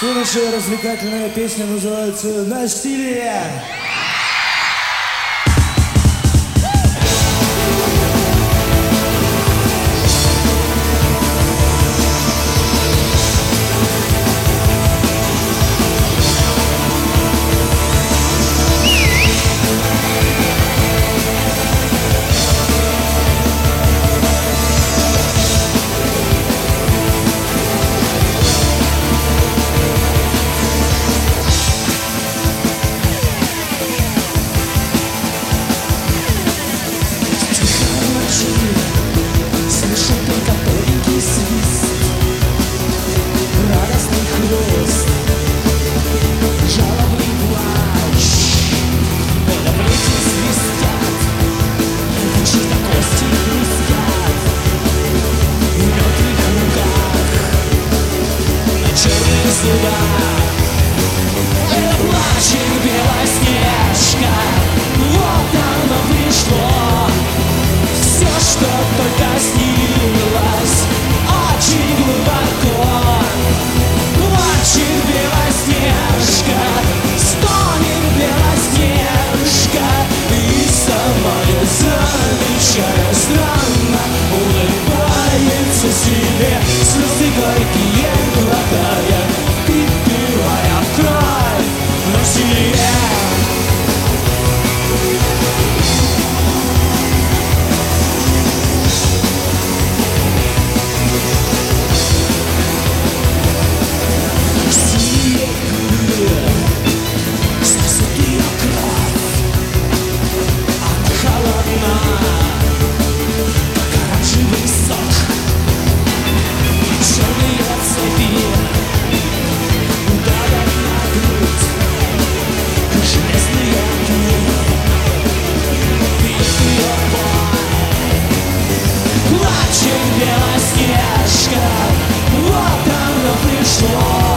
Следующая развлекательная песня называется «Насилие». Слышу только тоненький свист, радостный хруст, жалобный плач. На плети свистят, чьи-то кости хрустят в мертвых руках, на черных зубах. Это плачет Белоснежка, вот оно пришло. Все, что только снилось, очень глубоко. Плачет Белоснежка, стонет Белоснежка, и самая замечая странно улыбается себе, слезы горькие глотая, впивая в кровь насилие. Белоснежка, вот оно пришло.